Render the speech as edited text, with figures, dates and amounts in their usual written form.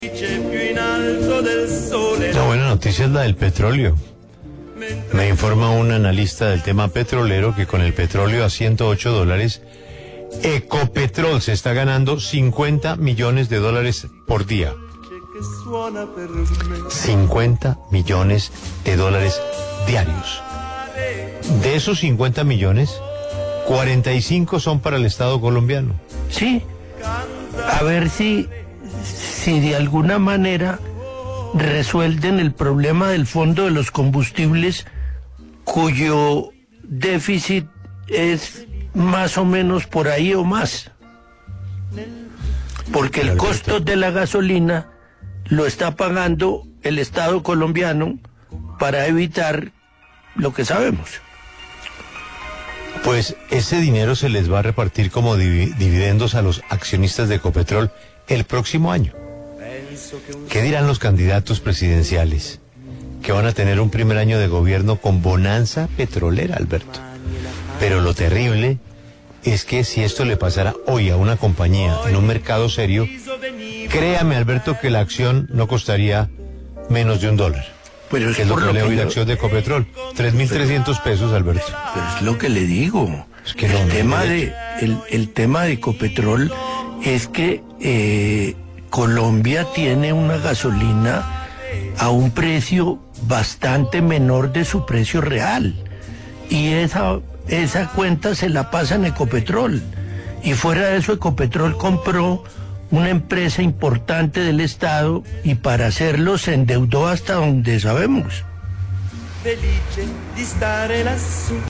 La buena noticia es la del petróleo. Me informa un analista del tema petrolero que con el petróleo a $108, Ecopetrol se está ganando $50 millones por día. 50 millones de dólares diarios. De esos 50 millones, 45 son para el Estado colombiano. Sí, a ver si de alguna manera resuelven el problema del fondo de los combustibles, cuyo déficit es más o menos por ahí o más. Porque el costo de la gasolina lo está pagando el Estado colombiano para evitar lo que sabemos. Pues ese dinero se les va a repartir como dividendos a los accionistas de Ecopetrol el próximo año. ¿Qué dirán los candidatos presidenciales? Que van a tener un primer año de gobierno con bonanza petrolera, Alberto. Pero lo terrible es que si esto le pasara hoy a una compañía en un mercado serio, créame, Alberto, que la acción no costaría menos de $1. Pero es que es lo por que lo vale que hoy la yo- acción de Ecopetrol, 3.300 pesos, Alberto. Pero es lo que le digo. Es que no, El tema de Ecopetrol es que Colombia tiene una gasolina a un precio bastante menor de su precio real. Y esa cuenta se la pasa en Ecopetrol. Y fuera de eso, Ecopetrol compró una empresa importante del Estado y para hacerlo se endeudó hasta donde sabemos. Felice di stare lassù